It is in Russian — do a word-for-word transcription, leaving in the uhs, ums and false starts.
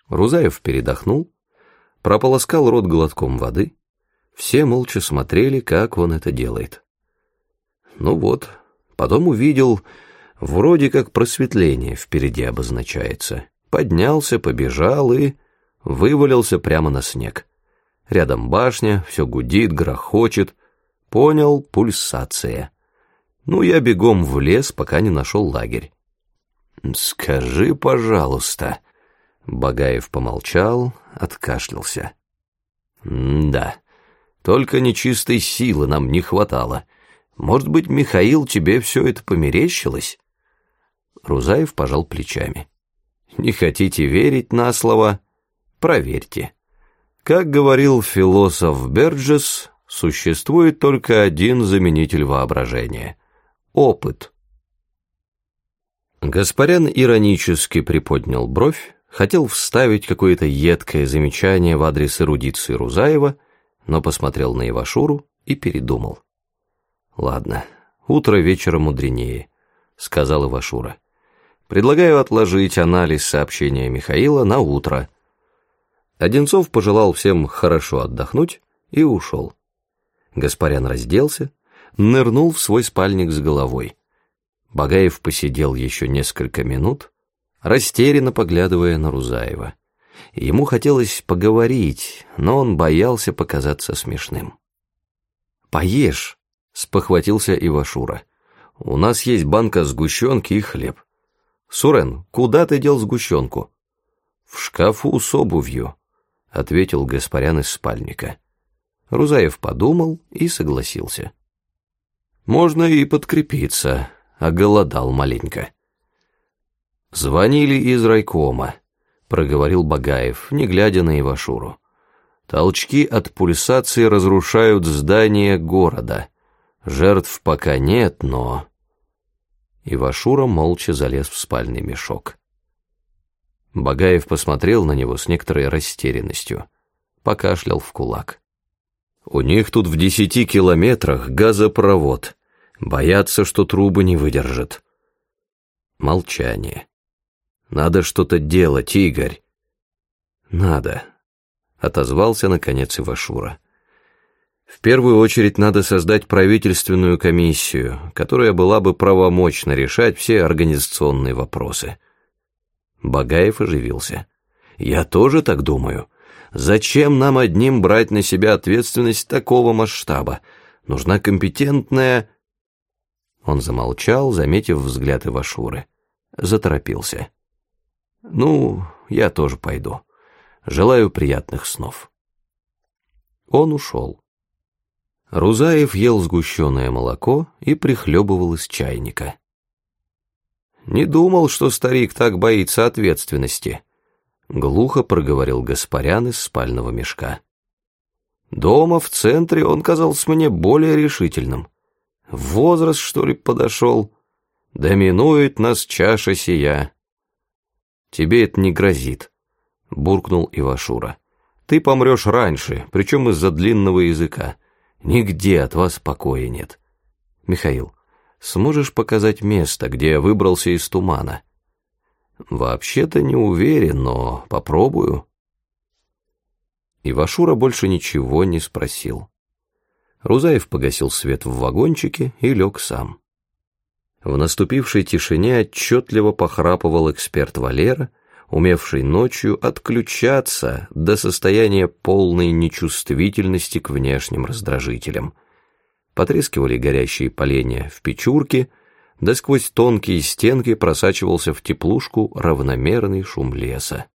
Рузаев передохнул, прополоскал рот глотком воды. Все молча смотрели, как он это делает. Ну вот, потом увидел, вроде как просветление впереди обозначается. Поднялся, побежал и вывалился прямо на снег. Рядом башня, все гудит, грохочет. Понял, пульсация. Ну, я бегом в лес, пока не нашел лагерь. «Скажи, пожалуйста». Багаев помолчал, откашлялся. «Да, только нечистой силы нам не хватало. Может быть, Михаил, тебе все это померещилось?» Рузаев пожал плечами. «Не хотите верить на слово? Проверьте. Как говорил философ Берджес, существует только один заменитель воображения — опыт». Гаспарян иронически приподнял бровь, хотел вставить какое-то едкое замечание в адрес эрудиции Рузаева, но посмотрел на Ивашуру и передумал. «Ладно, утро вечера мудренее», — сказал Ивашура. «Предлагаю отложить анализ сообщения Михаила на утро». Одинцов пожелал всем хорошо отдохнуть и ушел. Гаспарян разделся, нырнул в свой спальник с головой. Багаев посидел еще несколько минут, растерянно поглядывая на Рузаева. Ему хотелось поговорить, но он боялся показаться смешным. «Поешь», — спохватился Ивашура. «У нас есть банка сгущенки и хлеб. Сурен, куда ты дел сгущенку?» «В шкафу с обувью», — ответил Гаспарян из спальника. Рузаев подумал и согласился. «Можно и подкрепиться», — оголодал маленько. «Звонили из райкома», — проговорил Багаев, не глядя на Ивашуру. «Толчки от пульсации разрушают здание города. Жертв пока нет, но...» Ивашура молча залез в спальный мешок. Багаев посмотрел на него с некоторой растерянностью, покашлял в кулак. «У них тут в десяти километрах газопровод. Боятся, что трубы не выдержат». Молчание. «Надо что-то делать, Игорь». «Надо», — отозвался наконец Ивашура. «В первую очередь надо создать правительственную комиссию, которая была бы правомочна решать все организационные вопросы». Багаев оживился. «Я тоже так думаю. Зачем нам одним брать на себя ответственность такого масштаба? Нужна компетентная...» Он замолчал, заметив взгляд Ивашуры. Заторопился. «Ну, я тоже пойду. Желаю приятных снов». Он ушел. Рузаев ел сгущенное молоко и прихлебывал из чайника. «Не думал, что старик так боится ответственности», — глухо проговорил Гаспарян из спального мешка. «Дома, в центре, он казался мне более решительным. Возраст, что ли, подошел? Доминует нас чаша сия». «Тебе это не грозит», — буркнул Ивашура. «Ты помрешь раньше, причем из-за длинного языка. Нигде от вас покоя нет. Михаил, сможешь показать место, где я выбрался из тумана?» «Вообще-то не уверен, но попробую». Ивашура больше ничего не спросил. Рузаев погасил свет в вагончике и лег сам. В наступившей тишине отчетливо похрапывал эксперт Валера, умевший ночью отключаться до состояния полной нечувствительности к внешним раздражителям. Потрескивали горящие поленья в печурке, да сквозь тонкие стенки просачивался в теплушку равномерный шум леса.